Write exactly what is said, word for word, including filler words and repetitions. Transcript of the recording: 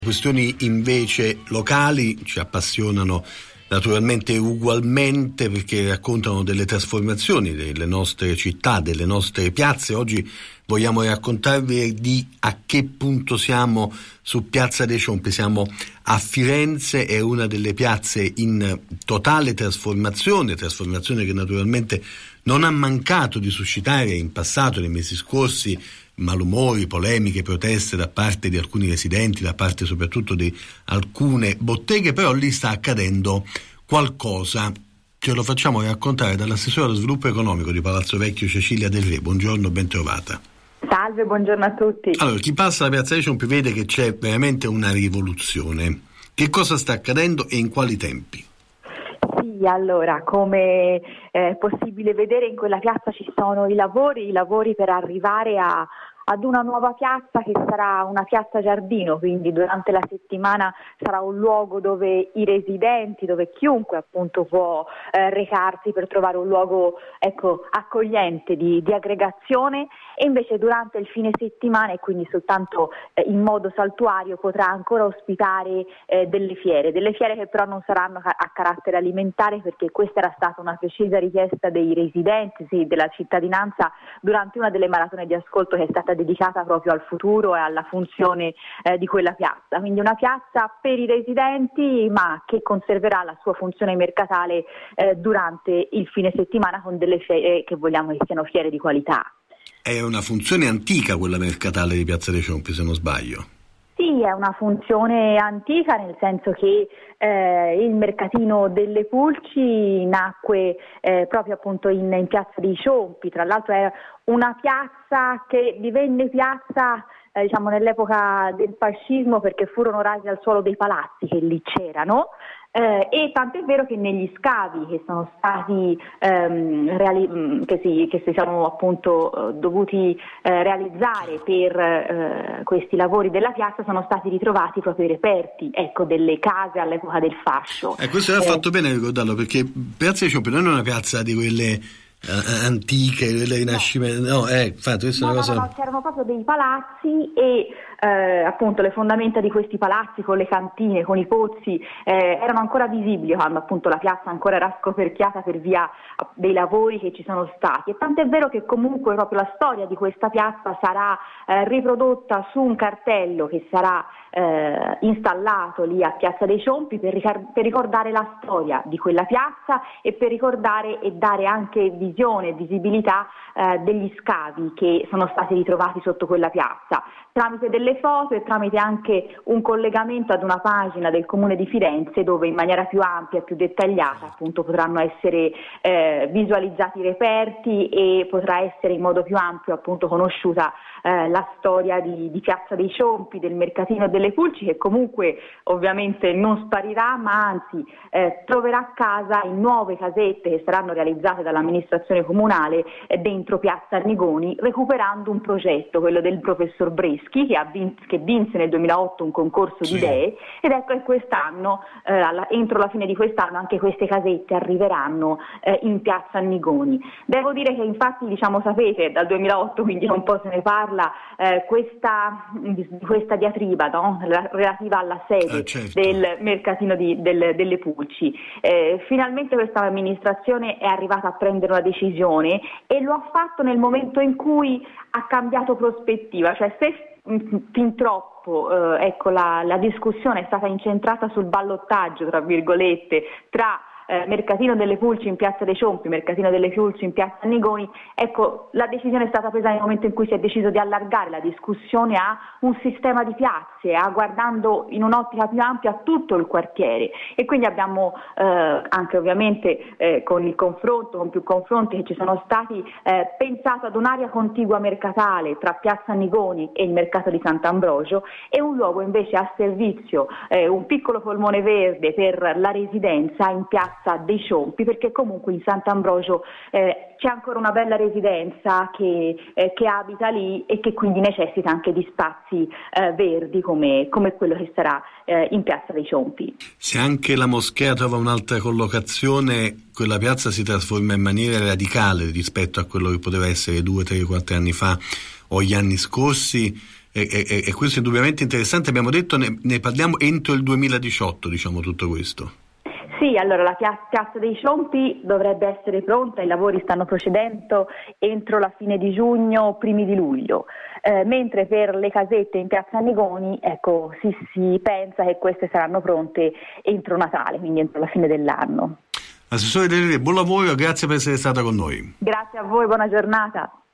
Questioni invece locali ci appassionano naturalmente ugualmente, perché raccontano delle trasformazioni delle nostre città, delle nostre piazze. Oggi vogliamo raccontarvi di a che punto siamo su Piazza dei Ciompi. Siamo a Firenze, è una delle piazze in totale trasformazione, trasformazione che naturalmente non ha mancato di suscitare in passato, nei mesi scorsi, malumori, polemiche, proteste da parte di alcuni residenti, da parte soprattutto di alcune botteghe, però lì sta accadendo qualcosa. Ce lo facciamo raccontare dall'assessore allo sviluppo economico di Palazzo Vecchio, Cecilia Del Re. Buongiorno, ben trovata. Salve, buongiorno a tutti. Allora, chi passa la Piazza dei Ciompi vede che c'è veramente una rivoluzione. Che cosa sta accadendo e in quali tempi? Sì, allora, come è possibile vedere, in quella piazza ci sono i lavori, i lavori per arrivare a ad una nuova piazza che sarà una piazza giardino, quindi durante la settimana sarà un luogo dove i residenti, dove chiunque appunto può eh, recarsi per trovare un luogo ecco, accogliente di, di aggregazione, e invece durante il fine settimana, e quindi soltanto eh, in modo saltuario, potrà ancora ospitare eh, delle fiere, delle fiere che però non saranno a, a carattere alimentare, perché questa era stata una precisa richiesta dei residenti, sì, della cittadinanza, durante una delle maratone di ascolto che è stata dedicata proprio al futuro e alla funzione eh, di quella piazza. Quindi una piazza per i residenti, ma che conserverà la sua funzione mercatale eh, durante il fine settimana, con delle fiere che vogliamo che siano fiere di qualità. È una funzione antica quella mercatale di Piazza dei Ciompi, se non sbaglio. Sì, è una funzione antica, nel senso che eh, il mercatino delle Pulci nacque eh, proprio appunto in, in Piazza dei Ciompi. Tra l'altro è una piazza che divenne piazza eh, diciamo nell'epoca del fascismo, perché furono rasi al suolo dei palazzi che lì c'erano. Eh, e tanto è vero che negli scavi che sono stati ehm, reali- che, si, che si sono appunto eh, dovuti eh, realizzare per eh, questi lavori della piazza, sono stati ritrovati proprio i reperti ecco, delle case all'epoca del fascio. Eh, questo era eh, fatto bene ricordarlo, perché Piazza dei Ciompi non è una piazza di quelle uh, antiche, delle rinascimento, no, eh, infatti questa no, è una cosa... no, no, c'erano proprio dei palazzi e Eh, appunto le fondamenta di questi palazzi con le cantine, con i pozzi eh, erano ancora visibili quando appunto la piazza ancora era scoperchiata per via dei lavori che ci sono stati, e tant'è vero che comunque proprio la storia di questa piazza sarà eh, riprodotta su un cartello che sarà eh, installato lì a Piazza dei Ciompi per, ricar- per ricordare la storia di quella piazza e per ricordare e dare anche visione e visibilità eh, degli scavi che sono stati ritrovati sotto quella piazza, tramite delle foto e tramite anche un collegamento ad una pagina del Comune di Firenze, dove in maniera più ampia e più dettagliata appunto potranno essere eh, visualizzati i reperti e potrà essere in modo più ampio appunto conosciuta eh, la storia di, di Piazza dei Ciompi, del mercatino delle Pulci, che comunque ovviamente non sparirà, ma anzi eh, troverà a casa in nuove casette che saranno realizzate dall'amministrazione comunale eh, dentro Piazza Annigoni, recuperando un progetto, quello del professor Breschi, che ha vinto che vinse nel duemilaotto un concorso sì. di idee, ed ecco che quest'anno, eh, alla, entro la fine di quest'anno, anche queste casette arriveranno eh, in Piazza Annigoni. Devo dire che infatti, diciamo, sapete, dal duemilaotto, quindi un po' se ne parla, eh, questa, di questa diatriba, no? relativa alla sede eh, certo. del mercatino di, del, delle Pulci. Eh, finalmente questa amministrazione è arrivata a prendere una decisione, e lo ha fatto nel momento in cui ha cambiato prospettiva, cioè se fin troppo eh, ecco la, la discussione è stata incentrata sul ballottaggio tra virgolette tra eh, mercatino delle Pulci in Piazza dei Ciompi, mercatino delle Pulci in Piazza Annigoni, ecco la decisione è stata presa nel momento in cui si è deciso di allargare la discussione a un sistema di piazze, a guardando in un'ottica più ampia tutto il quartiere, e quindi abbiamo eh, anche ovviamente eh, con il confronto, con più confronti che ci sono stati, eh, pensato ad un'area contigua mercatale tra Piazza Annigoni e il mercato di Sant'Ambrogio, e un luogo invece a servizio, eh, un piccolo polmone verde per la residenza in Piazza dei Ciompi, perché comunque in Sant'Ambrogio eh, c'è ancora una bella residenza che, eh, che abita lì, e che quindi necessita anche di spazi eh, verdi come, come quello che sarà eh, in Piazza dei Ciompi. Se anche la moschea trova un'altra collocazione, quella piazza si trasforma in maniera radicale rispetto a quello che poteva essere due, tre, quattro anni fa o gli anni scorsi. e, e, e questo è indubbiamente interessante. Abbiamo detto ne, ne parliamo entro il duemiladiciotto, diciamo, tutto questo. Sì, allora la piazza dei Ciompi dovrebbe essere pronta, i lavori stanno procedendo entro la fine di giugno, primi di luglio, eh, mentre per le casette in piazza Negoni, ecco, si, si pensa che queste saranno pronte entro Natale, quindi entro la fine dell'anno. Assessore Dell'Ire, buon lavoro, grazie per essere stata con noi. Grazie a voi, buona giornata.